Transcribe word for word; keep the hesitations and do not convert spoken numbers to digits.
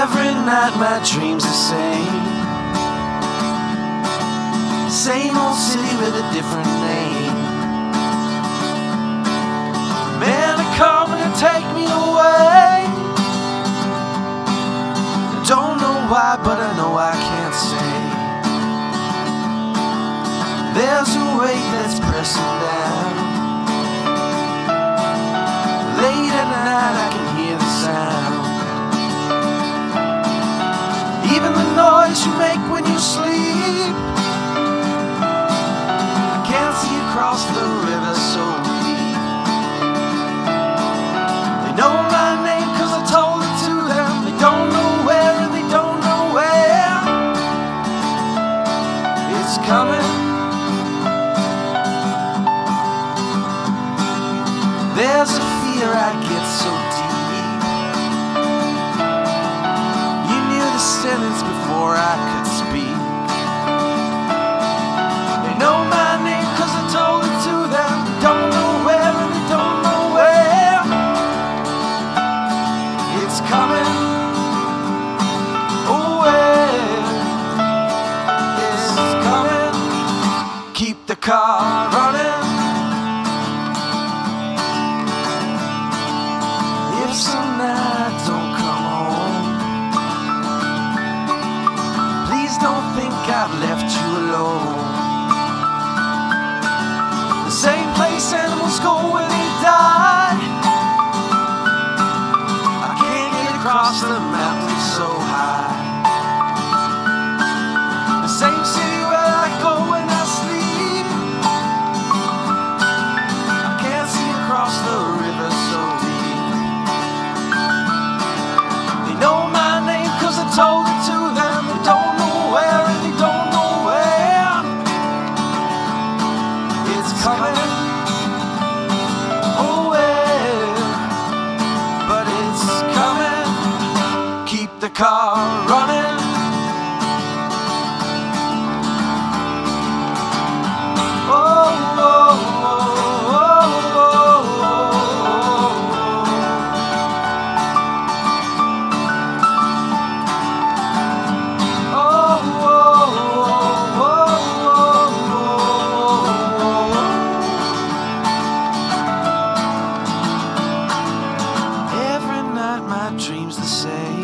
Every night my dreams the same. Same old city with a different name. Men are coming to take me away. I don't know why, but I know I can't say. There's a weight that's pressing down. Late at night I can hear the sound. Even the noise you make when you sleep. I can't see across the river so deep. They know my name cause I told it to them. They don't know where and they don't know where. It's coming. There's a fear I get so deep. You knew the sentence before I could speak. They know my name cause I told it to them. They don't know where and they don't know where. It's coming. Oh, where? It's coming. Keep the car running. If some night don't come home, please don't think I've left you alone. The same place animals go when they die. I can't get across the mountain so high. The same city where I go when I sleep. I can't see across the river so deep. They know my name cause I told it to them. They don't know where and they don't know where. It's coming. Oh, where? But it's coming. Keep the car running. Oh, oh, oh, oh, Every night my dreams the same.